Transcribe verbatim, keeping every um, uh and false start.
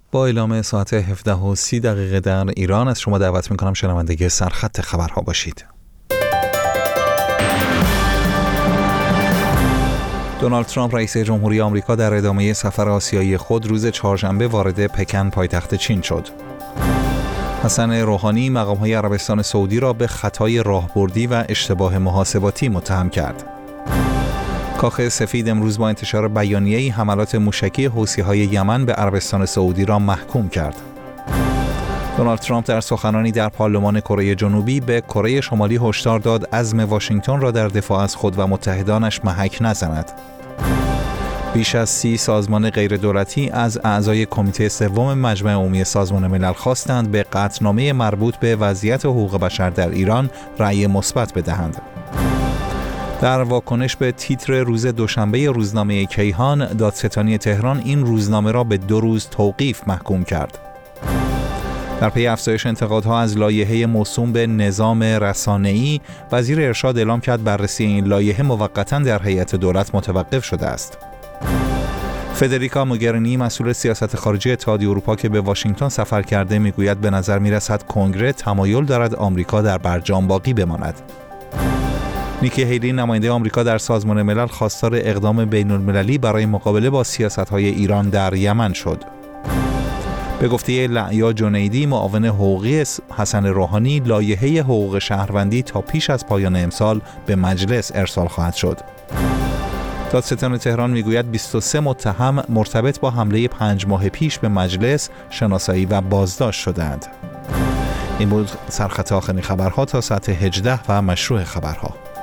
با اعلام ساعت هفده و سی دقیقه در ایران از شما دعوت میکنم شنونده سرخط خبرها باشید. دونالد ترامپ رئیس جمهوری آمریکا در ادامه سفر آسیایی خود روز چهارشنبه وارد پکن پایتخت چین شد. حسن روحانی مقام‌های عربستان سعودی را به خطای راهبردی و اشتباه محاسباتی متهم کرد. کاخ سفید امروز با انتشار بیانیه‌ای حملات موشکی حوثی‌های یمن به عربستان سعودی را محکوم کرد. دونالد ترامپ در سخنرانی در پارلمان کره جنوبی به کره شمالی هشدار داد عزم واشنگتن را در دفاع از خود و متحدانش محک نزند. بیش از سی سازمان غیردولتی از اعضای کمیته سوم مجمع عمومی سازمان ملل خواستند به قطعنامه مربوط به وضعیت حقوق بشر در ایران رأی مثبت بدهند. در واکنش به تیتر روز دوشنبه روزنامه کیهان، دادستانی تهران این روزنامه را به دو روز توقیف محکوم کرد. در پی افزایش انتقادها از لایحه موسوم به نظام رسانه‌ای، وزیر ارشاد اعلام کرد بررسی این لایحه موقتاً در هیئت دولت متوقف شده است. فدریکا موگرینی مسئول سیاست خارجی اتحادیه اروپا که به واشنگتن سفر کرده میگوید به نظر میرسد کنگره تمایل دارد آمریکا در برجام باقی بماند. نیکی هیلی نماینده آمریکا در سازمان ملل خواستار اقدام بین‌المللی برای مقابله با سیاست‌های ایران در یمن شد. به گفته لعیا جنیدی معاون حقوقی حسن روحانی، لایحه حقوق شهروندی تا پیش از پایان امسال به مجلس ارسال خواهد شد. دادستان تهران میگوید بیست و سه متهم مرتبط با حمله پنج ماه پیش به مجلس شناسایی و بازداشت شدند. این بود سرخط آخرین خبرها تا ساعت هجده و مشروع خبرها.